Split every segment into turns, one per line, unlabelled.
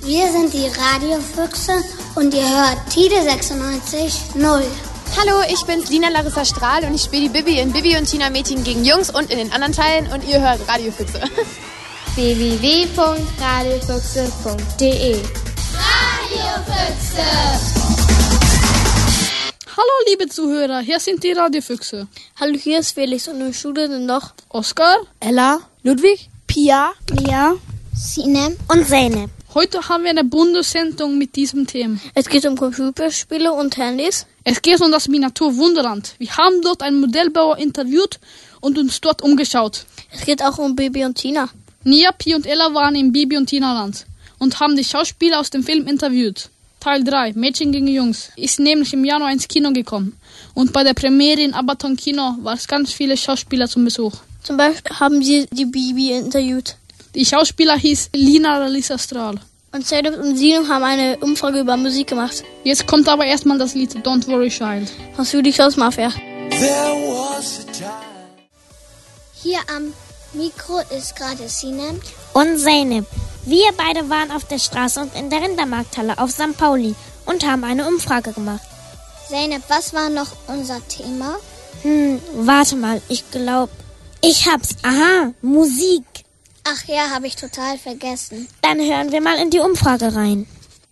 Wir sind die Radiofüchse und ihr hört Tide 96.0.
Hallo, ich bin's, Lina Larissa Strahl und ich spiele die Bibi in Bibi und Tina Mädchen gegen Jungs und in den anderen Teilen und ihr hört Radiofüchse.
www.radiofüchse.de
Radiofüchse!
Hallo liebe Zuhörer, hier sind die Radiofüchse.
Hallo, hier ist Felix und in der Schule sind noch
Oskar,
Ella, Ludwig, Pia,
Lia, Sinem
und Zeynep.
Heute haben wir eine bunte Sendung mit diesem Thema.
Es geht um Computerspiele und Handys.
Es geht um das Miniatur Wunderland. Wir haben dort einen Modellbauer interviewt und uns dort umgeschaut.
Es geht auch um Bibi und Tina.
Nia, Pi und Ella waren im Bibi und Tina Land und haben die Schauspieler aus dem Film interviewt. Teil 3, Mädchen gegen Jungs, ist nämlich im Januar ins Kino gekommen. Und bei der Premiere in Abaton Kino war es ganz viele Schauspieler zum Besuch.
Zum Beispiel haben sie die Bibi interviewt.
Die Schauspieler hieß Lina Larissa Strahl.
Und Zeynep und Sino haben eine Umfrage über Musik gemacht.
Jetzt kommt aber erstmal das Lied Don't Worry Child.
Was für dich aus, Mafia?
Hier am Mikro ist gerade Sinem.
Und Zeynep. Wir beide waren auf der Straße und in der Rindermarkthalle auf St. Pauli und haben eine Umfrage gemacht.
Zeynep, was war noch unser Thema?
Warte mal, ich glaube, ich hab's. Aha, Musik.
Ach ja, habe ich total vergessen.
Dann hören wir mal in die Umfrage rein.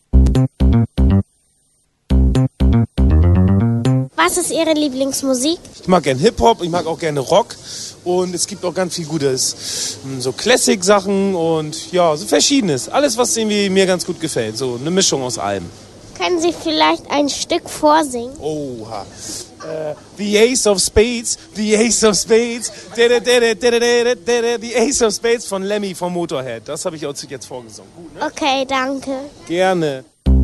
Was ist Ihre Lieblingsmusik?
Ich mag gerne Hip-Hop, ich mag auch gerne Rock und es gibt auch ganz viel Gutes. So Classic-Sachen und ja, so Verschiedenes. Alles, was irgendwie mir ganz gut gefällt. So eine Mischung aus allem.
Können Sie vielleicht ein Stück vorsingen?
Oha. The Ace of Spades, The Ace of Spades, The Ace of Spades von Lemmy vom Motorhead. Das habe ich auch jetzt vorgesungen. Gut, ne?
Okay, danke.
Gerne.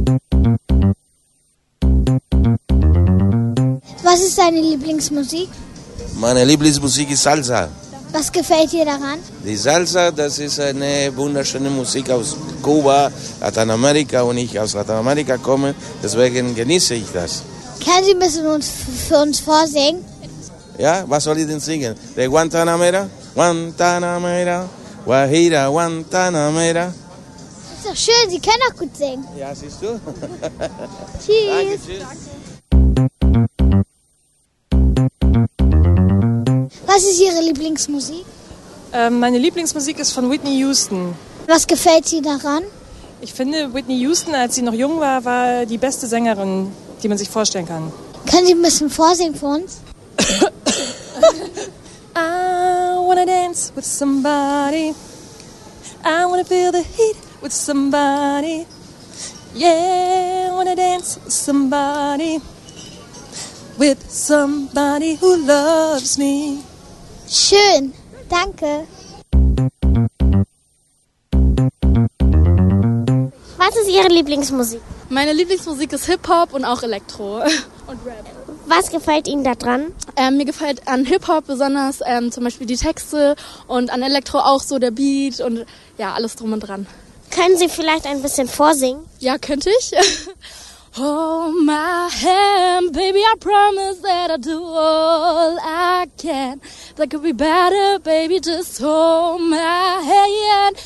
Was ist deine Lieblingsmusik?
Meine Lieblingsmusik ist Salsa.
Was gefällt dir daran?
Die Salsa, das ist eine wunderschöne Musik aus Kuba, Lateinamerika und ich aus Lateinamerika komme, deswegen genieße ich das.
Können Sie ein bisschen für uns vorsingen?
Ja, was soll ich denn singen? De Guantanamera, Guantanamera, Guajira, Guantanamera.
Das ist doch schön, Sie können auch gut singen.
Ja, siehst du?
Tschüss.
Danke, tschüss.
Was ist Ihre Lieblingsmusik?
Meine Lieblingsmusik ist von Whitney Houston.
Was gefällt Ihnen daran?
Ich finde, Whitney Houston, als sie noch jung war, war die beste Sängerin, die man sich vorstellen kann.
Können Sie ein bisschen vorsingen für uns?
I wanna dance with somebody. I wanna feel the heat with somebody. Yeah, I wanna dance with somebody. With somebody who loves me.
Schön, danke.
Was ist Ihre Lieblingsmusik?
Meine Lieblingsmusik ist Hip-Hop und auch Elektro und Rap.
Was gefällt Ihnen daran?
Mir gefällt an Hip-Hop besonders zum Beispiel die Texte und an Elektro auch so der Beat und ja, alles drum und dran.
Können Sie vielleicht ein bisschen vorsingen?
Ja, könnte ich. Hold my hand, baby, I promise that I'll do all I can. That could be better, baby, just hold my hand.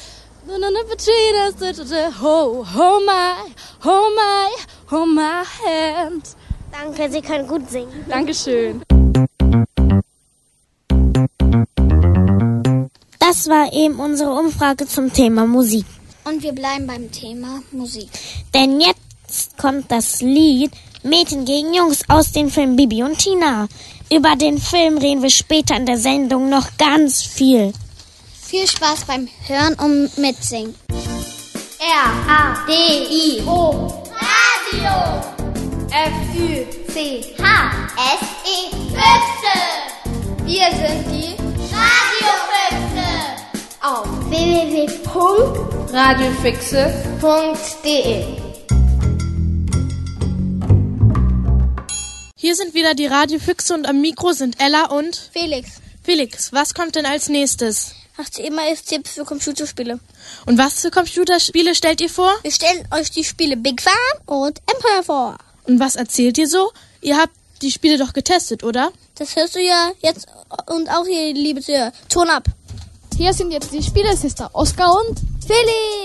Hold my hand.
Danke, Sie können gut singen.
Dankeschön.
Das war eben unsere Umfrage zum Thema Musik.
Und wir bleiben beim Thema Musik.
Denn jetzt kommt das Lied Mädchen gegen Jungs aus dem Film Bibi und Tina. Über den Film reden wir später in der Sendung noch ganz viel.
Viel Spaß beim Hören und Mitsingen.
R-A-D-I-O Radio F-Ü-C-H-S-E Füchse. Wir sind die Radiofüchse auf www.radiofüchse.de.
Hier sind wieder die Radiofüchse und am Mikro sind Ella und
Felix.
Felix, was kommt denn als nächstes?
Ach, immer ist Tipps für Computerspiele.
Und was für Computerspiele stellt ihr vor?
Wir stellen euch die Spiele Big Farm und Empire vor.
Und was erzählt ihr so? Ihr habt die Spiele doch getestet, oder?
Das hörst du ja jetzt und auch hier, liebe Zuhörer. Ton ab.
Hier sind jetzt die Spielesister Oskar und
Felix.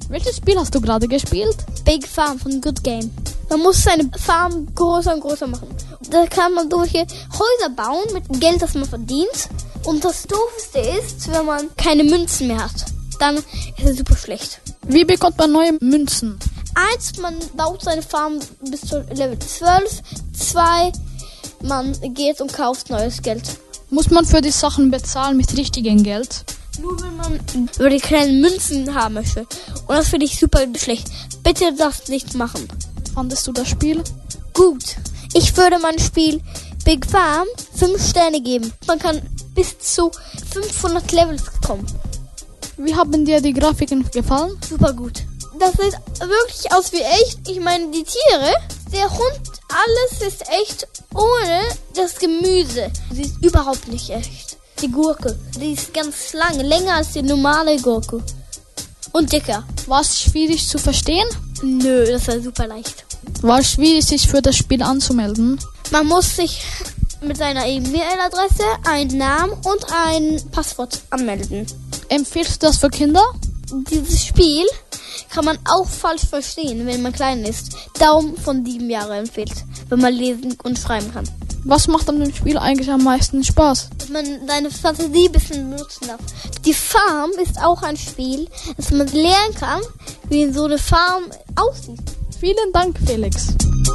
Welches Spiel hast du gerade gespielt?
Big Farm von Good Game. Man muss seine Farm größer und größer machen. Da kann man solche Häuser bauen mit dem Geld, das man verdient. Und das Doofste ist, wenn man keine Münzen mehr hat. Dann ist es super schlecht.
Wie bekommt man neue Münzen?
1, man baut seine Farm bis zu Level 12. 2, man geht und kauft neues Geld.
Muss man für die Sachen bezahlen mit richtigem Geld?
Nur wenn man über die kleinen Münzen haben möchte. Und das finde ich super schlecht. Bitte das nicht machen.
Fandest du das Spiel?
Gut. Ich würde mein Spiel Big Farm 5 Sterne geben. Man kann bis zu 500 Levels kommen.
Wie haben dir die Grafiken gefallen?
Super gut. Das sieht wirklich aus wie echt. Ich meine, die Tiere, der Hund, alles ist echt ohne das Gemüse. Sie ist überhaupt nicht echt. Die Gurke, die ist ganz lang, länger als die normale Gurke. Und dicker.
War es schwierig zu verstehen?
Nö, das war super leicht.
War es schwierig, sich für das Spiel anzumelden?
Man muss sich mit seiner E-Mail-Adresse, einen Namen und ein Passwort anmelden.
Empfiehlst du das für Kinder?
Dieses Spiel kann man auch falsch verstehen, wenn man klein ist. Darum von 7 Jahren empfiehlt, wenn man lesen und schreiben kann.
Was macht an dem Spiel eigentlich am meisten Spaß?
Dass man seine Fantasie ein bisschen benutzen darf. Die Farm ist auch ein Spiel, dass man lernen kann, wie so eine Farm aussieht.
Vielen Dank, Felix.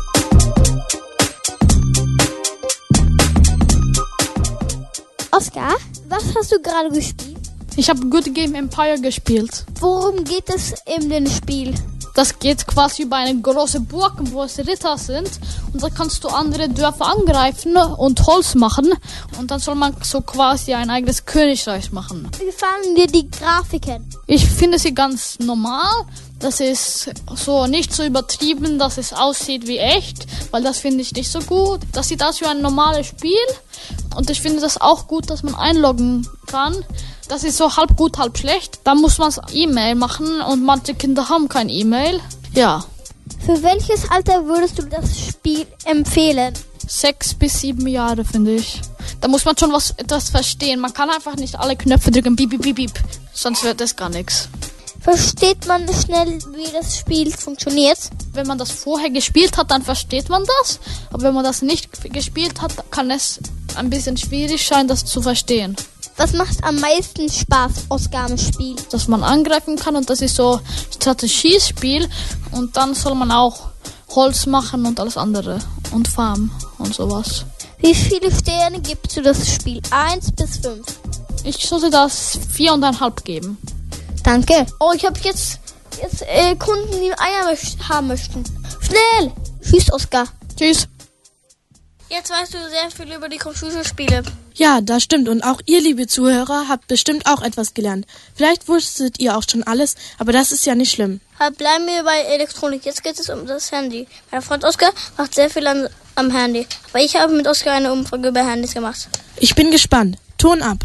Oskar, was hast du gerade gespielt?
Ich habe Good Game Empire gespielt.
Worum geht es in dem Spiel?
Das geht quasi über eine große Burg, wo es Ritter sind. Und da kannst du andere Dörfer angreifen und Holz machen. Und dann soll man so quasi ein eigenes Königreich machen.
Wie gefallen dir die Grafiken?
Ich finde sie ganz normal. Das ist so nicht so übertrieben, dass es aussieht wie echt. Weil das finde ich nicht so gut. Das sieht aus wie ein normales Spiel. Und ich finde das auch gut, dass man einloggen kann. Das ist so halb gut, halb schlecht. Da muss man E-Mail machen und manche Kinder haben kein E-Mail. Ja.
Für welches Alter würdest du das Spiel empfehlen?
6 bis 7 Jahre, finde ich. Da muss man schon etwas verstehen. Man kann einfach nicht alle Knöpfe drücken, piep, piep, piep, piep. Sonst wird das gar nichts.
Versteht man schnell, wie das Spiel funktioniert?
Wenn man das vorher gespielt hat, dann versteht man das. Aber wenn man das nicht gespielt hat, kann es ein bisschen schwierig sein, das zu verstehen.
Was macht am meisten Spaß, Oskar, im Spiel?
Dass man angreifen kann und das ist so Strategiespiel. Und dann soll man auch Holz machen und alles andere. Und Farm und sowas.
Wie viele Sterne gibst du das Spiel? 1 bis 5?
Ich sollte das 4,5 geben.
Danke. Oh, ich habe jetzt Kunden, die Eier haben möchten. Schnell! Tschüss, Oskar.
Tschüss.
Jetzt weißt du sehr viel über die Computerspiele.
Ja, das stimmt. Und auch ihr, liebe Zuhörer, habt bestimmt auch etwas gelernt. Vielleicht wusstet ihr auch schon alles, aber das ist ja nicht schlimm.
Bleiben wir bei Elektronik. Jetzt geht es um das Handy. Mein Freund Oskar macht sehr viel am Handy. Aber ich habe mit Oskar eine Umfrage über Handys gemacht.
Ich bin gespannt. Ton ab.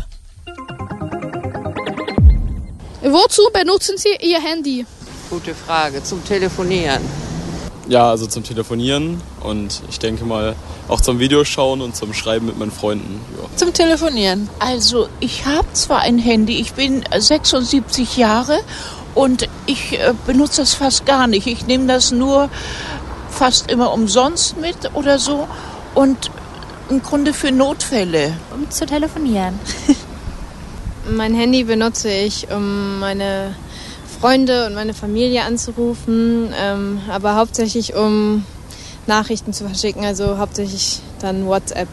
Wozu benutzen Sie Ihr Handy?
Gute Frage. Zum Telefonieren.
Ja, also zum Telefonieren und ich denke mal auch zum Videoschauen und zum Schreiben mit meinen Freunden. Ja.
Zum Telefonieren.
Also ich habe zwar ein Handy, ich bin 76 Jahre und ich benutze das fast gar nicht. Ich nehme das nur fast immer umsonst mit oder so und im Grunde für Notfälle.
Um zu telefonieren. Mein Handy benutze ich, um meine Freunde und meine Familie anzurufen, aber hauptsächlich um Nachrichten zu verschicken, also hauptsächlich dann WhatsApp.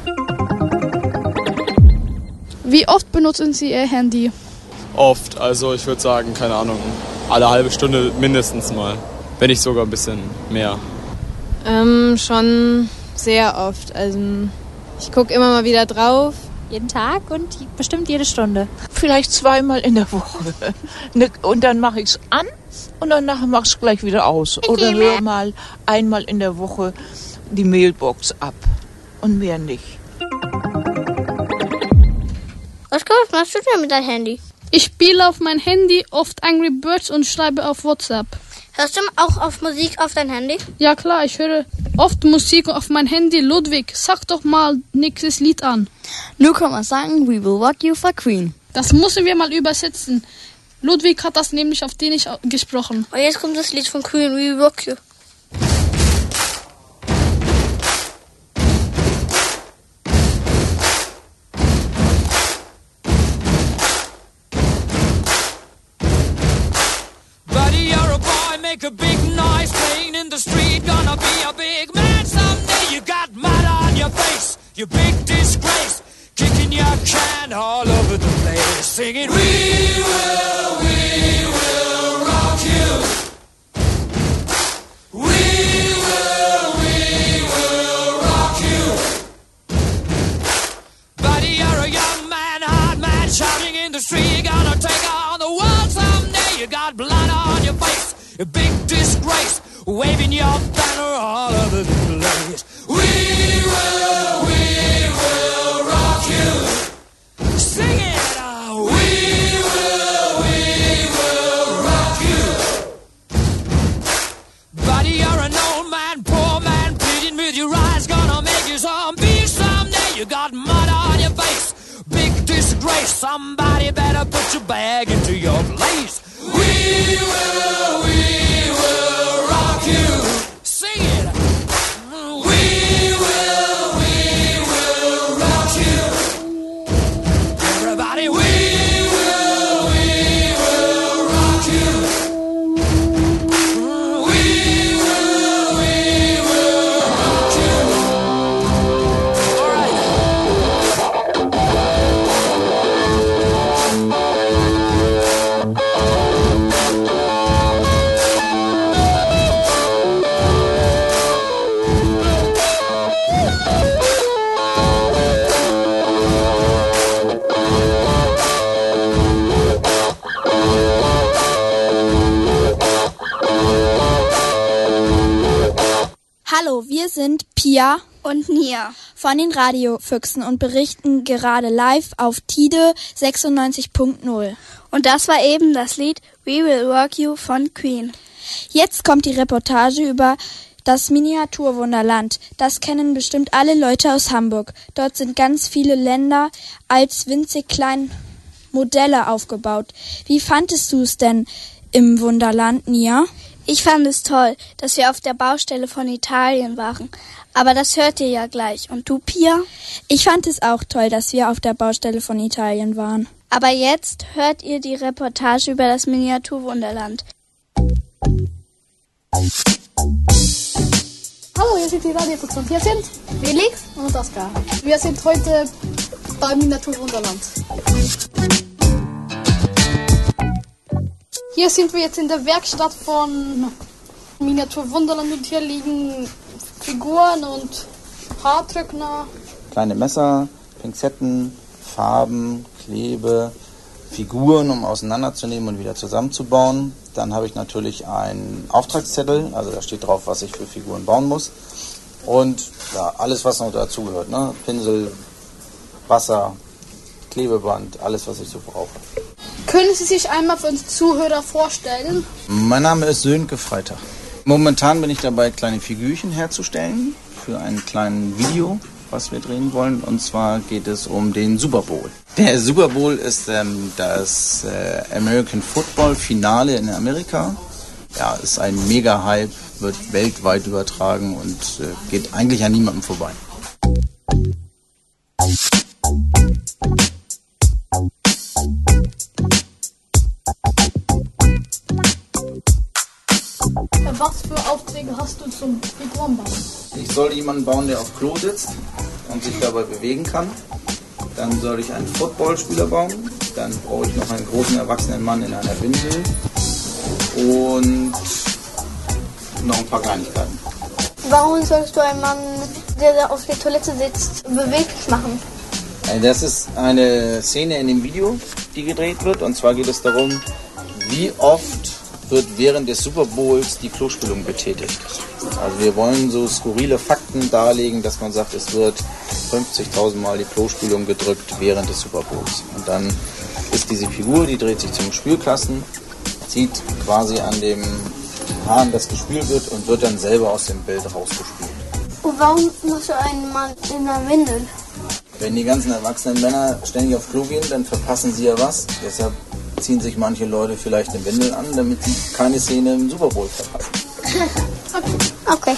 Wie oft benutzen Sie Ihr Handy?
Oft, also ich würde sagen, keine Ahnung, alle halbe Stunde mindestens mal, wenn nicht sogar ein bisschen mehr.
Schon sehr oft, also ich gucke immer mal wieder drauf. Jeden Tag und bestimmt jede Stunde.
Vielleicht 2-mal in der Woche. Und dann mache ich es an und danach mache ich es gleich wieder aus. Oder höre mal einmal in der Woche die Mailbox ab. Und mehr nicht.
Was machst du denn mit deinem Handy?
Ich spiele auf mein Handy oft Angry Birds und schreibe auf WhatsApp.
Hörst du auch auf Musik auf dein Handy?
Ja klar, ich höre oft Musik auf mein Handy. Ludwig, sag doch mal nächstes Lied an.
Nu kommer sangen We Will Rock You for Queen.
Das müssen wir mal übersetzen. Ludwig hat das nämlich auf Dänisch gesprochen.
Und jetzt kommt das Lied von Queen, We Will Rock You.
Buddy, you're a boy, make a big noise, playing in the street, gonna be a big man someday. You got mud on your face, you big disgrace, kicking your can all over the place, singing, We will rock you. We will rock you. Buddy, you're a young man, hard man, shouting in the street, you're gonna take on the world someday. You got blood on your face, a big disgrace, waving your banner all over the place. We will rock you. Sing it! We will rock you. Buddy, you're an old man, poor man, pleading with your eyes, gonna make you zombie someday. You got mud on your face, big disgrace. Somebody better put your bag into your place. We will rock you. Sing it! We will rock you. Everybody, we will rock you. We will rock you. All right.
Hallo, wir sind Pia und Nia von den Radiofüchsen und berichten gerade live auf Tide 96.0.
Und das war eben das Lied We Will Rock You von Queen.
Jetzt kommt die Reportage über das Miniaturwunderland. Das kennen bestimmt alle Leute aus Hamburg. Dort sind ganz viele Länder als winzig kleine Modelle aufgebaut. Wie fandest du es denn im Wunderland, Nia?
Ich fand es toll, dass wir auf der Baustelle von Italien waren. Aber das hört ihr ja gleich. Und du, Pia?
Ich fand es auch toll, dass wir auf der Baustelle von Italien waren.
Aber jetzt hört ihr die Reportage über das Miniaturwunderland.
Hallo, hier sind die Radiofüchse und hier sind Felix und Oskar. Wir sind heute beim Miniaturwunderland. Hier sind wir jetzt in der Werkstatt von Miniaturwunderland und hier liegen Figuren und Haartrockner.
Kleine Messer, Pinzetten, Farben, Klebe, Figuren, um auseinanderzunehmen und wieder zusammenzubauen. Dann habe ich natürlich einen Auftragszettel, also da steht drauf, was ich für Figuren bauen muss. Und ja, alles, was noch dazugehört, ne? Pinsel, Wasser, Klebeband, alles, was ich so brauche.
Können Sie sich einmal für uns Zuhörer vorstellen?
Mein Name ist Sönke Freitag. Momentan bin ich dabei, kleine Figürchen herzustellen für ein kleines Video, was wir drehen wollen. Und zwar geht es um den Super Bowl. Der Super Bowl ist das American Football Finale in Amerika. Ja, ist ein Mega-Hype, wird weltweit übertragen und geht eigentlich an niemandem vorbei.
Was für Aufträge hast du zum Figurenbauen?
Ich soll jemanden bauen, der auf Klo sitzt und sich dabei bewegen kann. Dann soll ich einen Footballspieler bauen. Dann brauche ich noch einen großen erwachsenen Mann in einer Windel. Und noch ein paar Kleinigkeiten.
Warum sollst du einen Mann, der auf der Toilette sitzt, beweglich machen?
Das ist eine Szene in dem Video, die gedreht wird. Und zwar geht es darum, wie oft wird während des Super Bowls die Klospülung betätigt. Also wir wollen so skurrile Fakten darlegen, dass man sagt, es wird 50.000 Mal die Klospülung gedrückt während des Super Bowls. Und dann ist diese Figur, die dreht sich zum Spülkasten, zieht quasi an dem Hahn, das gespült wird und wird dann selber aus dem Bild rausgespült.
Und warum musst du einen Mann in der Windel?
Wenn die ganzen erwachsenen Männer ständig auf Klo gehen, dann verpassen sie ja was. Deshalb ziehen sich manche Leute vielleicht eine Windel an, damit sie keine Szene im Super Bowl verpassen.
Okay.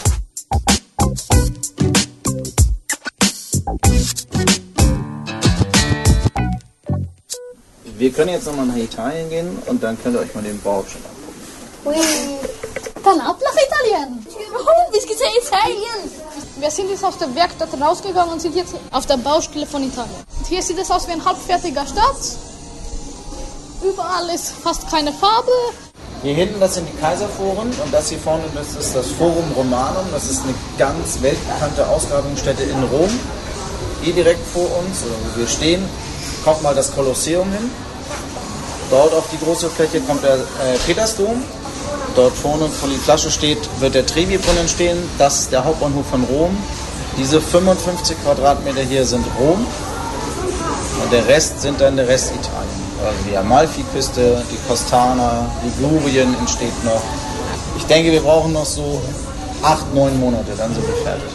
Wir können jetzt nochmal nach Italien gehen und dann könnt ihr euch mal den Bau schon angucken.
Dann ab nach Italien.
Oh, bis geht's nach Italien.
Wir sind jetzt aus der Werkstatt rausgegangen und sind jetzt auf der Baustelle von Italien. Und hier sieht es aus wie ein halbfertiger Stadt. Überall ist fast keine Farbe.
Hier hinten, das sind die Kaiserforen und das hier vorne, das ist das Forum Romanum. Das ist eine ganz weltbekannte Ausgrabungsstätte in Rom. Hier direkt vor uns, oder wo wir stehen, kommt mal das Kolosseum hin. Dort auf die große Fläche kommt der Petersdom. Dort vorne, wo die Flasche steht, wird der Trevi-Brunnen stehen. Das ist der Hauptbahnhof von Rom. Diese 55 Quadratmeter hier sind Rom. Und der Rest sind dann der Rest Italien. Also die Amalfiküste, die Costana, Ligurien entsteht noch. Ich denke, wir brauchen noch so 8-9 Monate, dann sind wir fertig.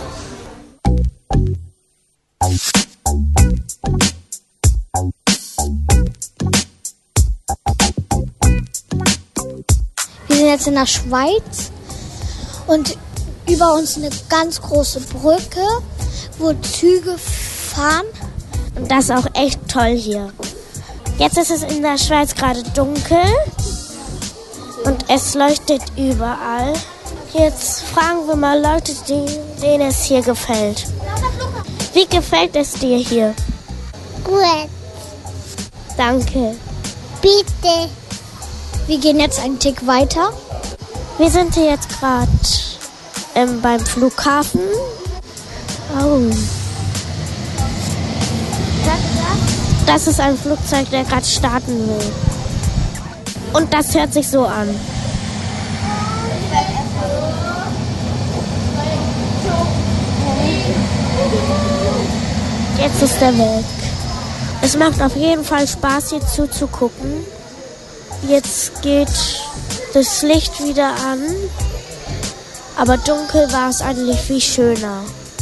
Wir sind jetzt in der Schweiz und über uns eine ganz große Brücke, wo Züge fahren. Und das ist auch echt toll hier. Jetzt ist es in der Schweiz gerade dunkel und es leuchtet überall. Jetzt fragen wir mal Leute, denen es hier gefällt. Wie gefällt es dir hier?
Gut.
Danke.
Bitte.
Wir gehen jetzt einen Tick weiter. Wir sind hier jetzt gerade beim Flughafen. Oh. Das ist ein Flugzeug, der gerade starten will. Und das hört sich so an. Jetzt ist er weg. Es macht auf jeden Fall Spaß, hier zuzugucken. Jetzt geht das Licht wieder an, aber dunkel war es eigentlich viel schöner.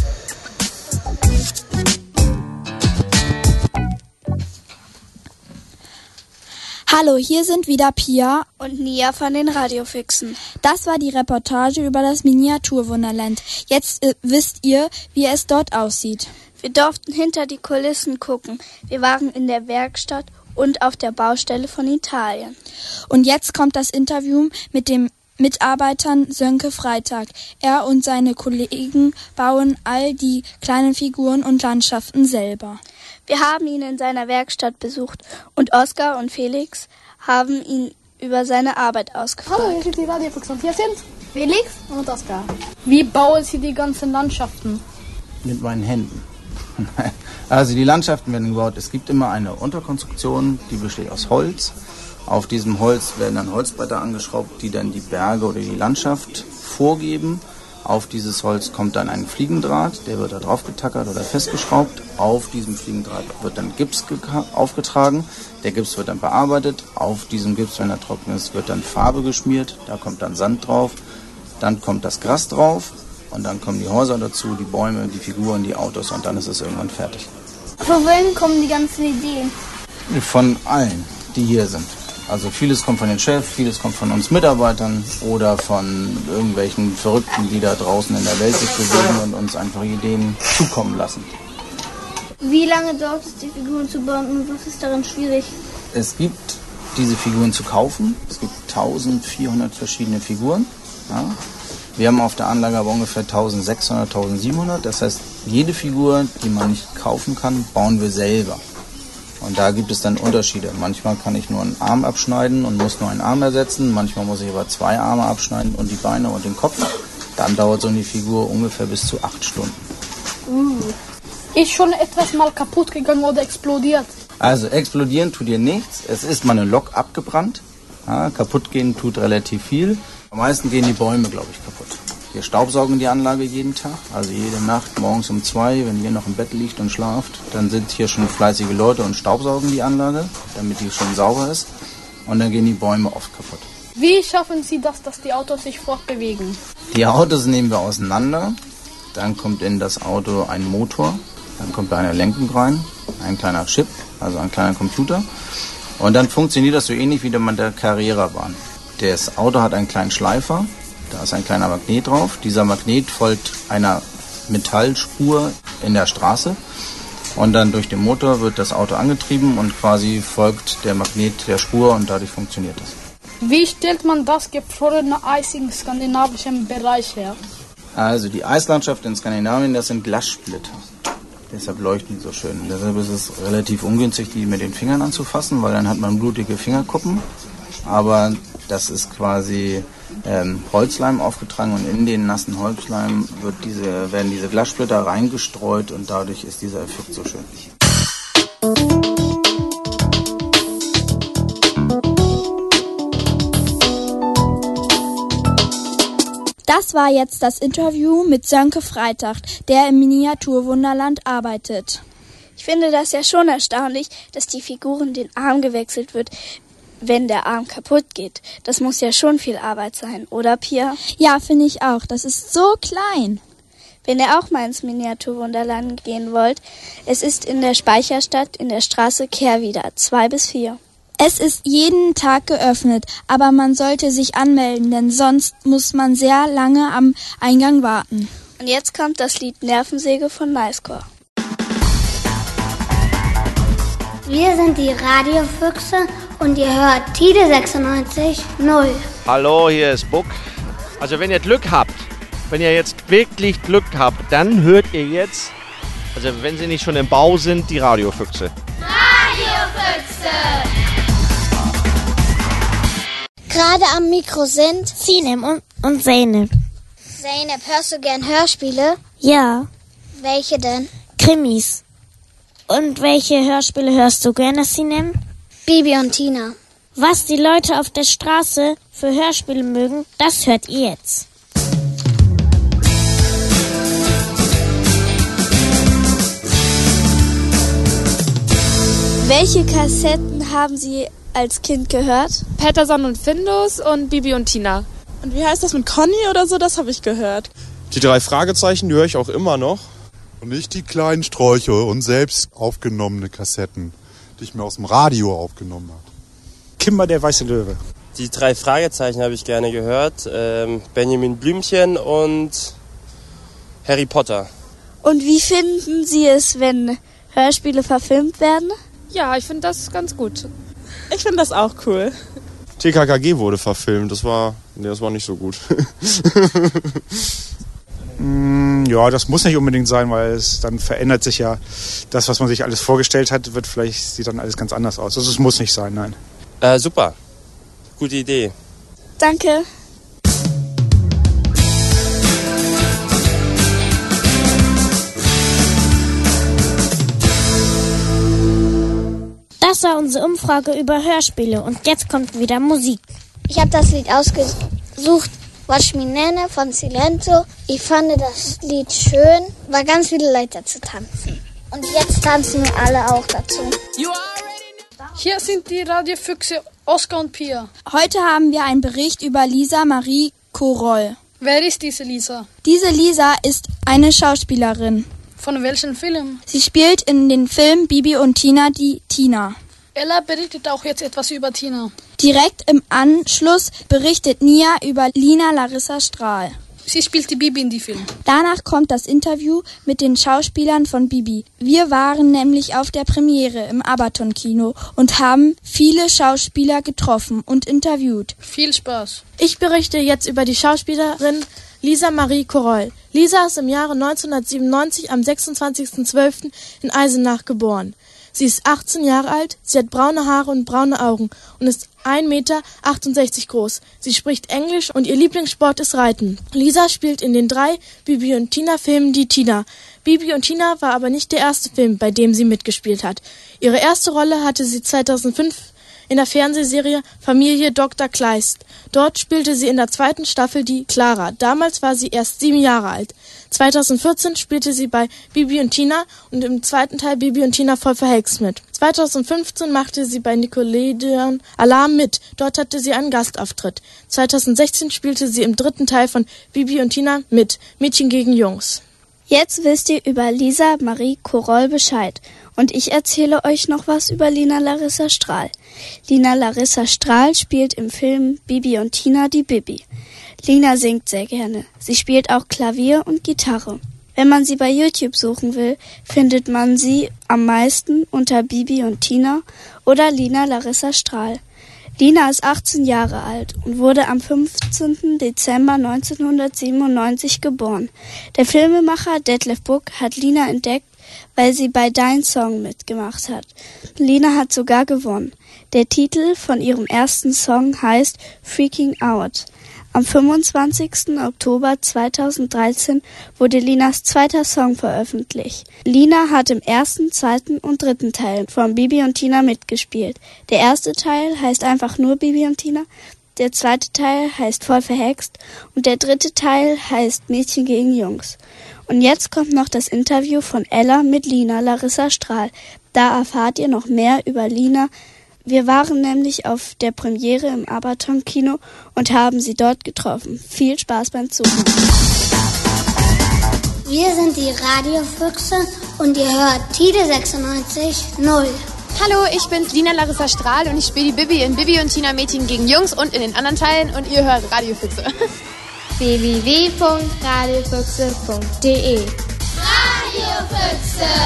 Hallo, hier sind wieder Pia
und Nia von den Radiofixen.
Das war die Reportage über das Miniaturwunderland. Jetzt wisst ihr, wie es dort aussieht.
Wir durften hinter die Kulissen gucken. Wir waren in der Werkstatt und auf der Baustelle von Italien.
Und jetzt kommt das Interview mit dem Mitarbeitern Sönke Freitag. Er und seine Kollegen bauen all die kleinen Figuren und Landschaften selber.
Wir haben ihn in seiner Werkstatt besucht und Oskar und Felix haben ihn über seine Arbeit ausgefragt.
Hallo, hier sind die Radiofüchse und hier sind Felix und Oskar. Wie bauen Sie die ganzen Landschaften?
Mit meinen Händen. Also die Landschaften werden gebaut. Es gibt immer eine Unterkonstruktion, die besteht aus Holz. Auf diesem Holz werden dann Holzbretter angeschraubt, die dann die Berge oder die Landschaft vorgeben. Auf dieses Holz kommt dann ein Fliegendraht, der wird da drauf getackert oder festgeschraubt. Auf diesem Fliegendraht wird dann Gips aufgetragen. Der Gips wird dann bearbeitet. Auf diesem Gips, wenn er trocken ist, wird dann Farbe geschmiert. Da kommt dann Sand drauf. Dann kommt das Gras drauf. Und dann kommen die Häuser dazu, die Bäume, die Figuren, die Autos. Und dann ist es irgendwann fertig.
Von wem kommen die ganzen Ideen?
Von allen, die hier sind. Also vieles kommt von den Chefs, vieles kommt von uns Mitarbeitern oder von irgendwelchen Verrückten, die da draußen in der Welt sich bewegen und uns einfach Ideen zukommen lassen.
Wie lange dauert es, die Figuren zu bauen und was ist daran schwierig?
Es gibt diese Figuren zu kaufen. Es gibt 1400 verschiedene Figuren. Ja. Wir haben auf der Anlage aber ungefähr 1600, 1700. Das heißt, jede Figur, die man nicht kaufen kann, bauen wir selber. Und da gibt es dann Unterschiede. Manchmal kann ich nur einen Arm abschneiden und muss nur einen Arm ersetzen. Manchmal muss ich aber 2 Arme abschneiden und die Beine und den Kopf. Dann dauert so eine Figur ungefähr bis zu 8 Stunden.
Ist schon etwas mal kaputt gegangen oder explodiert?
Also explodieren tut hier nichts. Es ist mal eine Lok abgebrannt. Ja, kaputt gehen tut relativ viel. Am meisten gehen die Bäume, glaube ich, kaputt. Wir staubsaugen die Anlage jeden Tag, also jede Nacht morgens um 2, wenn ihr noch im Bett liegt und schlaft, dann sind hier schon fleißige Leute und staubsaugen die Anlage, damit die schon sauber ist. Und dann gehen die Bäume oft kaputt.
Wie schaffen Sie das, dass die Autos sich fortbewegen?
Die Autos nehmen wir auseinander, dann kommt in das Auto ein Motor, dann kommt da eine Lenkung rein, ein kleiner Chip, also ein kleiner Computer. Und dann funktioniert das so ähnlich wie mit der Carrera-Bahn. Das Auto hat einen kleinen Schleifer, da ist ein kleiner Magnet drauf. Dieser Magnet folgt einer Metallspur in der Straße und dann durch den Motor wird das Auto angetrieben und quasi folgt der Magnet der Spur und dadurch funktioniert das.
Wie stellt man das gefrorene Eis im skandinavischen Bereich her?
Also die Eislandschaft in Skandinavien, das sind Glassplitter. Deshalb leuchten die so schön. Deshalb ist es relativ ungünstig, die mit den Fingern anzufassen, weil dann hat man blutige Fingerkuppen. Aber das ist quasi Holzleim aufgetragen und in den nassen Holzleim werden diese Glassplitter reingestreut und dadurch ist dieser Effekt so schön.
Das war jetzt das Interview mit Sönke Freitag, der im Miniaturwunderland arbeitet.
Ich finde das ja schon erstaunlich, dass die Figuren den Arm gewechselt wird, wenn der Arm kaputt geht. Das muss ja schon viel Arbeit sein, oder Pia?
Ja, finde ich auch. Das ist so klein.
Wenn ihr auch mal ins Miniaturwunderland gehen wollt, es ist in der Speicherstadt in der Straße Kehrwieder, 2 bis 4.
Es ist jeden Tag geöffnet, aber man sollte sich anmelden, denn sonst muss man sehr lange am Eingang warten.
Und jetzt kommt das Lied Nervensäge von Nicecore.
Wir sind die Radiofüchse und ihr hört Tide 96.0.
Hallo, hier ist Buck. Also wenn ihr Glück habt, wenn ihr jetzt wirklich Glück habt, dann hört ihr jetzt, also wenn sie nicht schon im Bau sind, die Radiofüchse.
Radiofüchse!
Gerade am Mikro sind
Sinem und Zeynep.
Zeynep, hörst du gern Hörspiele?
Ja.
Welche denn?
Krimis. Und welche Hörspiele hörst du gerne, Sinem?
Bibi und Tina.
Was die Leute auf der Straße für Hörspiele mögen, das hört ihr jetzt.
Welche Kassetten haben Sie als Kind gehört?
Petterson und Findus und Bibi und Tina.
Und wie heißt das mit Conny oder so? Das habe ich gehört.
Die 3 Fragezeichen, die höre ich auch immer noch.
Und nicht die kleinen Sträuche und selbst aufgenommene Kassetten, die ich mir aus dem Radio aufgenommen habe.
Kimber der weiße Löwe.
Die 3 Fragezeichen habe ich gerne gehört. Benjamin Blümchen und Harry Potter.
Und wie finden Sie es, wenn Hörspiele verfilmt werden?
Ja, ich finde das ganz gut.
Ich finde das auch cool.
TKKG wurde verfilmt, das war nicht so gut.
Ja, das muss nicht unbedingt sein, weil es dann verändert sich ja das, was man sich alles vorgestellt hat, sieht dann alles ganz anders aus. Also es muss nicht sein, nein.
Super, gute Idee.
Danke.
Das war unsere Umfrage über Hörspiele und jetzt kommt wieder Musik.
Ich habe das Lied ausgesucht, Watch Me Nene von Silento. Ich fand das Lied schön, weil ganz viele Leute dazu tanzen. Und jetzt tanzen wir alle auch dazu.
Hier sind die Radiofüchse Oskar und Pia.
Heute haben wir einen Bericht über Lisa Marie Koroll.
Wer ist diese Lisa?
Diese Lisa ist eine Schauspielerin.
Von welchem Film?
Sie spielt in den Film Bibi und Tina die Tina.
Ella berichtet auch jetzt etwas über Tina.
Direkt im Anschluss berichtet Nia über Lina Larissa Strahl.
Sie spielt die Bibi in die Film.
Danach kommt das Interview mit den Schauspielern von Bibi. Wir waren nämlich auf der Premiere im Abaton-Kino und haben viele Schauspieler getroffen und interviewt.
Viel Spaß.
Ich berichte jetzt über die Schauspielerin Lisa Marie Koroll. Lisa ist im Jahre 1997 am 26.12. in Eisenach geboren. Sie ist 18 Jahre alt, sie hat braune Haare und braune Augen und ist 1,68 Meter groß. Sie spricht Englisch und ihr Lieblingssport ist Reiten. Lisa spielt in den 3 Bibi und Tina Filmen die Tina. Bibi und Tina war aber nicht der erste Film, bei dem sie mitgespielt hat. Ihre erste Rolle hatte sie 2005 in der Fernsehserie Familie Dr. Kleist. Dort spielte sie in der 2. Staffel die Clara. Damals war sie erst 7 Jahre alt. 2014 spielte sie bei Bibi und Tina und im 2. Teil Bibi und Tina voll verhext mit. 2015 machte sie bei Nickelodeon Alarm mit. Dort hatte sie einen Gastauftritt. 2016 spielte sie im 3. Teil von Bibi und Tina mit, Mädchen gegen Jungs.
Jetzt wisst ihr über Lisa Marie Koroll Bescheid. Und ich erzähle euch noch was über Lina Larissa Strahl. Lina Larissa Strahl spielt im Film Bibi und Tina die Bibi. Lina singt sehr gerne. Sie spielt auch Klavier und Gitarre. Wenn man sie bei YouTube suchen will, findet man sie am meisten unter Bibi und Tina oder Lina Larissa Strahl. Lina ist 18 Jahre alt und wurde am 15. Dezember 1997 geboren. Der Filmemacher Detlef Buck hat Lina entdeckt, weil sie bei Dein Song mitgemacht hat. Lina hat sogar gewonnen. Der Titel von ihrem ersten Song heißt Freaking Out. Am 25. Oktober 2013 wurde Linas zweiter Song veröffentlicht. Lina hat im ersten, zweiten und dritten Teil von Bibi und Tina mitgespielt. Der erste Teil heißt einfach nur Bibi und Tina, der zweite Teil heißt Voll verhext und der dritte Teil heißt Mädchen gegen Jungs. Und jetzt kommt noch das Interview von Ella mit Lina Larissa Strahl. Da erfahrt ihr noch mehr über Lina. Wir waren nämlich auf der Premiere im Abaton-Kino und haben sie dort getroffen. Viel Spaß beim Zuhören.
Wir sind die Radiofüchse und ihr hört Tide 96.0.
Hallo, ich bin Lina Larissa Strahl und ich spiele die Bibi in Bibi und Tina Mädchen gegen Jungs und in den anderen Teilen und ihr hört Radiofüchse.
www.radiofüchse.de
Radiofüchse!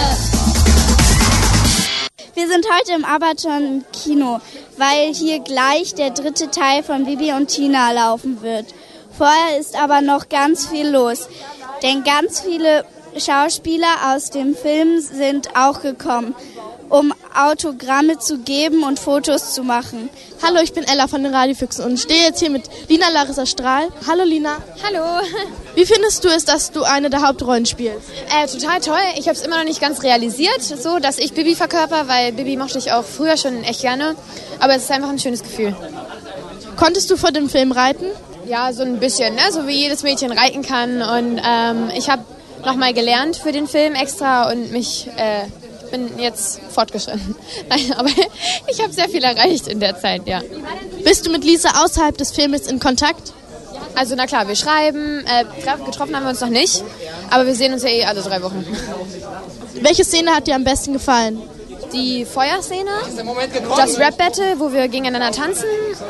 Wir sind heute im Abaton-Kino, weil hier gleich der dritte Teil von Bibi und Tina laufen wird. Vorher ist aber noch ganz viel los, denn ganz viele Schauspieler aus dem Film sind auch gekommen, um Autogramme zu geben und Fotos zu machen.
Hallo, ich bin Ella von den Radiofüchsen und stehe jetzt hier mit Lina Larissa Strahl. Hallo Lina.
Hallo.
Wie findest du es, dass du eine der Hauptrollen spielst?
Total toll. Ich habe es immer noch nicht ganz realisiert, so dass ich Bibi verkörper, weil Bibi mochte ich auch früher schon echt gerne. Aber es ist einfach ein schönes Gefühl.
Konntest du vor dem Film reiten?
Ja, so ein bisschen, ne? So wie jedes Mädchen reiten kann. Und ich habe nochmal gelernt für den Film extra und bin jetzt fortgeschritten. Nein, aber ich habe sehr viel erreicht in der Zeit, ja.
Bist du mit Lisa außerhalb des Filmes in Kontakt?
Also na klar, wir schreiben, getroffen haben wir uns noch nicht, aber wir sehen uns ja alle 3 Wochen.
Welche Szene hat dir am besten gefallen?
Die Feuerszene, das Rap-Battle, wo wir gegeneinander tanzen,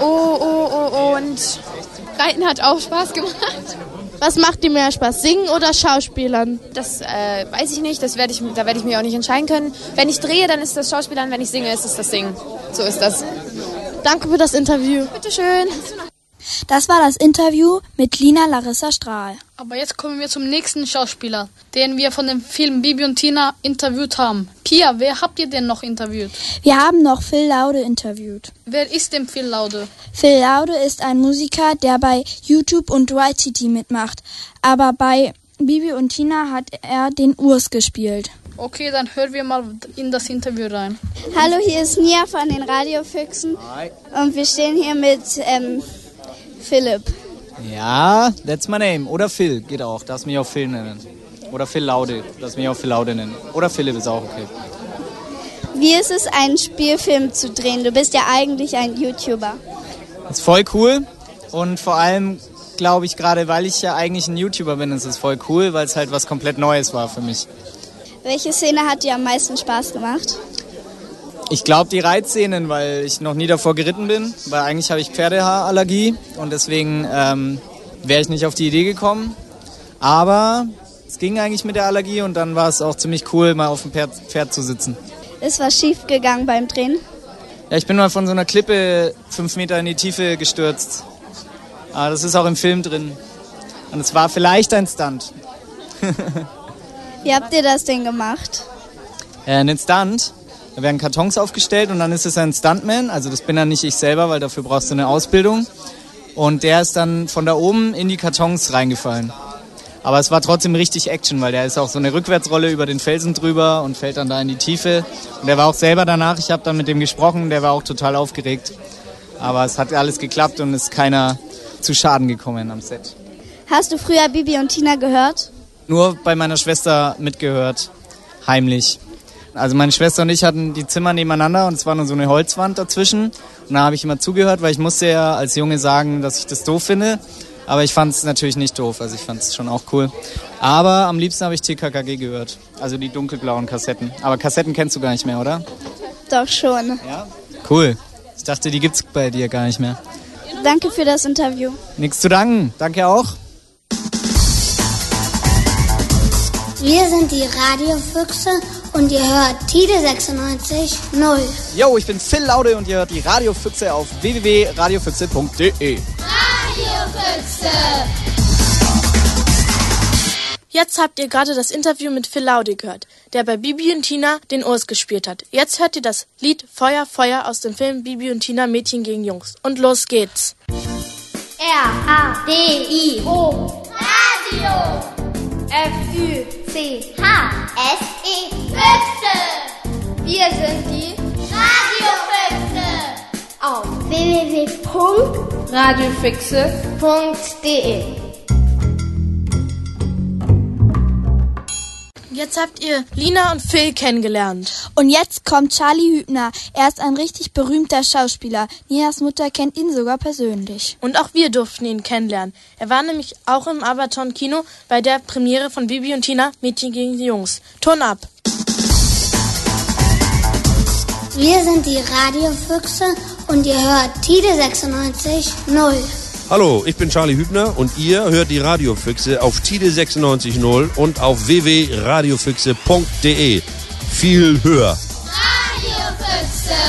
und Reiten hat auch Spaß gemacht.
Was macht dir mehr Spaß, singen oder Schauspielern?
Das weiß ich nicht, da werde ich mich auch nicht entscheiden können. Wenn ich drehe, dann ist das Schauspielern, wenn ich singe, ist es das Singen. So ist das.
Danke für das Interview.
Bitteschön.
Das war das Interview mit Lina Larissa Strahl.
Aber jetzt kommen wir zum nächsten Schauspieler, den wir von dem Film Bibi und Tina interviewt haben. Pia, wer habt ihr denn noch interviewt?
Wir haben noch Phil Laude interviewt.
Wer ist denn Phil Laude?
Phil Laude ist ein Musiker, der bei YouTube und YTT mitmacht. Aber bei Bibi und Tina hat er den Urs gespielt.
Okay, dann hören wir mal in das Interview rein.
Hallo, hier ist Nia von den Radiofüchsen. Hi. Und wir stehen hier mit Philipp.
Ja, that's my name. Oder Phil, geht auch. Darfst mich auch Phil nennen. Oder Phil Laude, darfst mich auch Phil Laude nennen. Oder Philipp ist auch okay.
Wie ist es, einen Spielfilm zu drehen? Du bist ja eigentlich ein YouTuber.
Das ist voll cool. Und vor allem, glaube ich, gerade weil ich ja eigentlich ein YouTuber bin, ist es voll cool, weil es halt was komplett Neues war für mich.
Welche Szene hat dir am meisten Spaß gemacht?
Ich glaube die Reitszenen, weil ich noch nie davor geritten bin, weil eigentlich habe ich Pferdehaarallergie und deswegen wäre ich nicht auf die Idee gekommen. Aber es ging eigentlich mit der Allergie und dann war es auch ziemlich cool, mal auf dem Pferd zu sitzen.
Ist was schief gegangen beim Drehen?
Ja, ich bin mal von so einer Klippe 5 Meter in die Tiefe gestürzt. Aber das ist auch im Film drin. Und es war vielleicht ein Stunt.
Wie habt ihr das denn gemacht?
Einen Stunt? Da werden Kartons aufgestellt und dann ist es ein Stuntman, also das bin dann nicht ich selber, weil dafür brauchst du eine Ausbildung. Und der ist dann von da oben in die Kartons reingefallen. Aber es war trotzdem richtig Action, weil der ist auch so eine Rückwärtsrolle über den Felsen drüber und fällt dann da in die Tiefe. Und der war auch selber danach, ich habe dann mit dem gesprochen, der war auch total aufgeregt. Aber es hat alles geklappt und ist keiner zu Schaden gekommen am Set.
Hast du früher Bibi und Tina gehört?
Nur bei meiner Schwester mitgehört, heimlich. Also meine Schwester und ich hatten die Zimmer nebeneinander und es war nur so eine Holzwand dazwischen. Und da habe ich immer zugehört, weil ich musste ja als Junge sagen, dass ich das doof finde. Aber ich fand es natürlich nicht doof, also ich fand es schon auch cool. Aber am liebsten habe ich TKKG gehört, also die dunkelblauen Kassetten. Aber Kassetten kennst du gar nicht mehr, oder?
Doch schon.
Ja? Cool. Ich dachte, die gibt's bei dir gar nicht mehr.
Danke für das Interview.
Nichts zu danken. Danke auch.
Wir sind die Radiofüchse und ihr hört Tide 96.0.
Yo, ich bin Phil Laude und ihr hört die Radiofüchse auf www.radiofüchse.de.
Radiofüchse!
Jetzt habt ihr gerade das Interview mit Phil Laude gehört, der bei Bibi und Tina den Urs gespielt hat. Jetzt hört ihr das Lied Feuer, Feuer aus dem Film Bibi und Tina Mädchen gegen Jungs. Und los geht's.
R-A-D-I-O Radio F-U-C-H-S-E
Füchse! Wir sind die
Radiofüchse auf
www.radiofüchse.de.
Jetzt habt ihr Lina und Phil kennengelernt.
Und jetzt kommt Charlie Hübner. Er ist ein richtig berühmter Schauspieler. Nias Mutter kennt ihn sogar persönlich.
Und auch wir durften ihn kennenlernen. Er war nämlich auch im Abaton Kino bei der Premiere von Bibi und Tina Mädchen gegen die Jungs. Ton ab!
Wir sind die Radiofüchse und ihr hört Tide 96.0.
Hallo, ich bin Charlie Hübner und ihr hört die Radiofüchse auf Tide 96.0 und auf www.radiofüchse.de. Viel höher.
Radiofüchse!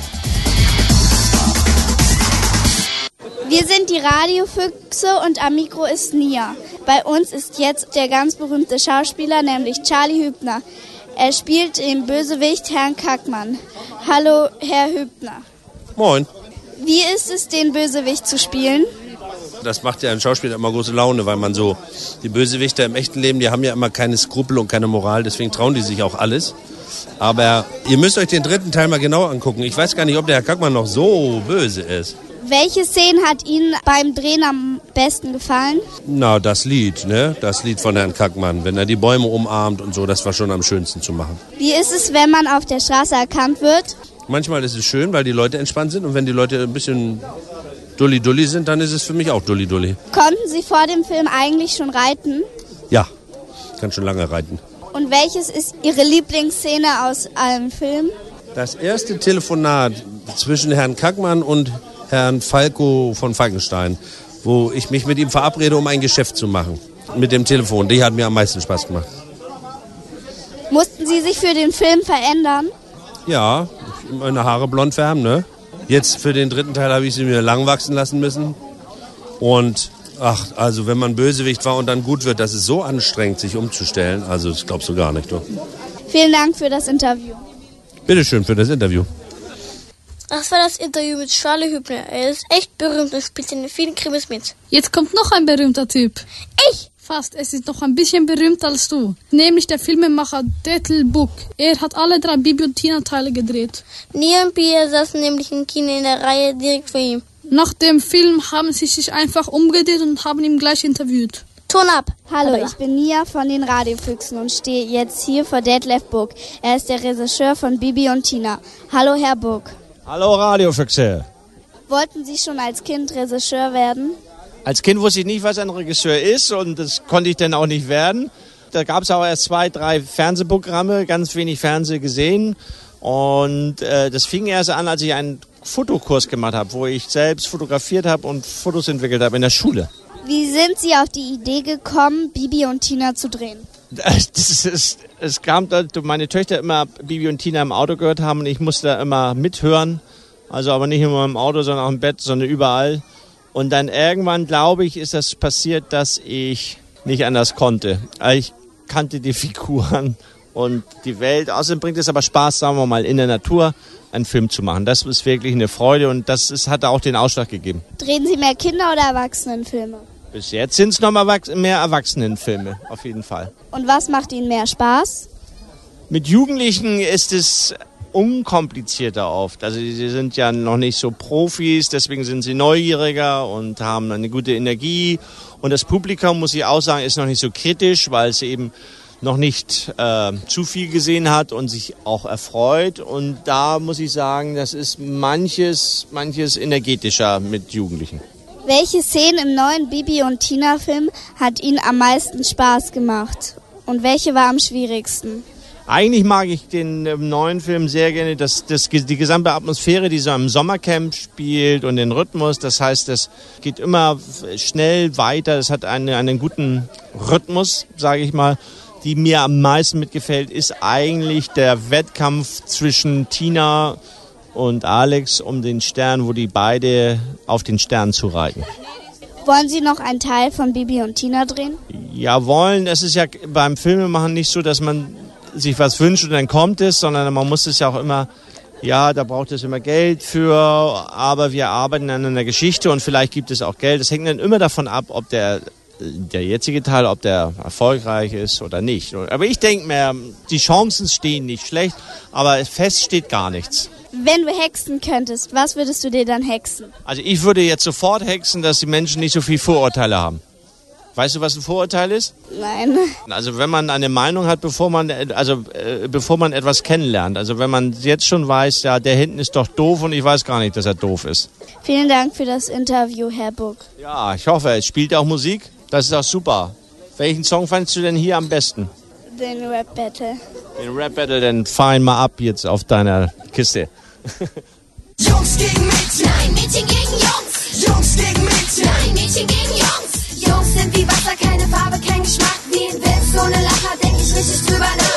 Wir sind die Radiofüchse und am Mikro ist Nia. Bei uns ist jetzt der ganz berühmte Schauspieler, nämlich Charlie Hübner. Er spielt den Bösewicht Herrn Kackmann. Hallo, Herr Hübner.
Moin.
Wie ist es, den Bösewicht zu spielen?
Das macht ja ein Schauspieler immer große Laune, weil man so, die Bösewichter im echten Leben, die haben ja immer keine Skrupel und keine Moral, deswegen trauen die sich auch alles. Aber ihr müsst euch den dritten Teil mal genau angucken. Ich weiß gar nicht, ob der Herr Kackmann noch so böse ist.
Welche Szene hat Ihnen beim Drehen am besten gefallen?
Na, das Lied, ne? Das Lied von Herrn Kackmann, wenn er die Bäume umarmt und so, das war schon am schönsten zu machen.
Wie ist es, wenn man auf der Straße erkannt wird?
Manchmal ist es schön, weil die Leute entspannt sind und wenn die Leute ein bisschen dulli-dulli sind, dann ist es für mich auch dulli-dulli.
Konnten Sie vor dem Film eigentlich schon reiten?
Ja, kann schon lange reiten.
Und welches ist Ihre Lieblingsszene aus allen Filmen?
Das erste Telefonat zwischen Herrn Kackmann und Herrn Falco von Falkenstein, wo ich mich mit ihm verabrede, um ein Geschäft zu machen. Mit dem Telefon, die hat mir am meisten Spaß gemacht.
Mussten Sie sich für den Film verändern?
Ja, meine Haare blond färben, ne? Jetzt für den dritten Teil habe ich sie mir lang wachsen lassen müssen. Und, also wenn man Bösewicht war und dann gut wird, das ist so anstrengend, sich umzustellen. Also das glaubst du gar nicht, du.
Vielen Dank für das Interview.
Bitteschön für das Interview.
Das war das Interview mit Charlie Hübner. Er ist echt berühmt und spielt in vielen Krimis mit.
Jetzt kommt noch ein berühmter Typ.
Ich!
Fast, es ist noch ein bisschen berühmter als du. Nämlich der Filmemacher Detlef Buck. Er hat alle 3 Bibi und Tina Teile gedreht.
Nia und Pia saßen nämlich im Kino in der Reihe direkt vor ihm.
Nach dem Film haben sie sich einfach umgedreht und haben ihn gleich interviewt.
Ton ab!
Hallo, ich bin Nia von den Radiofüchsen und stehe jetzt hier vor Detlef Buck. Er ist der Regisseur von Bibi und Tina. Hallo, Herr Buck.
Hallo Radiofüchse.
Wollten Sie schon als Kind Regisseur werden?
Als Kind wusste ich nicht, was ein Regisseur ist und das konnte ich dann auch nicht werden. Da gab es auch erst 2, 3 Fernsehprogramme, ganz wenig Fernsehen gesehen. Und das fing erst an, als ich einen Fotokurs gemacht habe, wo ich selbst fotografiert habe und Fotos entwickelt habe in der Schule.
Wie sind Sie auf die Idee gekommen, Bibi und Tina zu drehen?
Es kam, dass meine Töchter immer Bibi und Tina im Auto gehört haben und ich musste da immer mithören. Also aber nicht nur im Auto, sondern auch im Bett, sondern überall. Und dann irgendwann, glaube ich, ist das passiert, dass ich nicht anders konnte. Ich kannte die Figuren und die Welt. Außerdem bringt es aber Spaß, sagen wir mal, in der Natur einen Film zu machen. Das ist wirklich eine Freude und hat auch den Ausschlag gegeben.
Drehen Sie mehr Kinder- oder Erwachsenenfilme?
Bis jetzt sind es noch mehr Erwachsenenfilme, auf jeden Fall.
Und was macht Ihnen mehr Spaß?
Mit Jugendlichen ist es unkomplizierter oft. Also sie sind ja noch nicht so Profis, deswegen sind sie neugieriger und haben eine gute Energie. Und das Publikum, muss ich auch sagen, ist noch nicht so kritisch, weil es eben noch nicht zu viel gesehen hat und sich auch erfreut. Und da muss ich sagen, das ist manches energetischer mit Jugendlichen.
Welche Szene im neuen Bibi und Tina Film hat Ihnen am meisten Spaß gemacht? Und welche war am schwierigsten?
Eigentlich mag ich den neuen Film sehr gerne, die gesamte Atmosphäre, die so im Sommercamp spielt und den Rhythmus. Das heißt, es geht immer schnell weiter. Es hat einen guten Rhythmus, sage ich mal. Die mir am meisten mitgefällt, ist eigentlich der Wettkampf zwischen Tina und Alex um den Stern, wo die beide auf den Stern zureiten.
Wollen Sie noch einen Teil von Bibi und Tina drehen?
Ja, wollen. Es ist ja beim Filmemachen nicht so, dass man sich was wünscht und dann kommt es, sondern man muss es ja auch immer, ja, da braucht es immer Geld für, aber wir arbeiten an einer Geschichte und vielleicht gibt es auch Geld. Das hängt dann immer davon ab, ob der jetzige Teil, ob der erfolgreich ist oder nicht. Aber ich denke mir, die Chancen stehen nicht schlecht, aber fest steht gar nichts.
Wenn du hexen könntest, was würdest du dir dann hexen?
Also ich würde jetzt sofort hexen, dass die Menschen nicht so viel Vorurteile haben. Weißt du, was ein Vorurteil ist?
Nein.
Also wenn man eine Meinung hat, bevor man etwas kennenlernt. Also wenn man jetzt schon weiß, ja, der hinten ist doch doof und ich weiß gar nicht, dass er doof ist.
Vielen Dank für das Interview, Herr Buck.
Ja, ich hoffe, es spielt auch Musik. Das ist auch super. Welchen Song fandest du denn hier am besten?
Den Rap Battle.
Den Rap Battle, dann fahr ihn mal ab jetzt auf deiner Kiste.
Jungs gegen Mädchen, nein, Mädchen gegen Jungs. Jungs gegen Mädchen, nein, Mädchen gegen Jungs. Jungs sind wie Wasser, keine Farbe, kein Geschmack. Wie ein Witz ohne Lacher, denk ich richtig drüber nach.